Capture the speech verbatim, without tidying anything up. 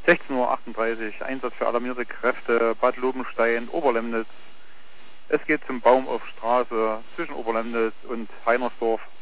sechzehn Uhr achtunddreißig, Einsatz für alarmierte Kräfte, Bad Lobenstein, Oberlemnitz. Es geht zum Baum auf Straße zwischen Oberlemnitz und Heinersdorf.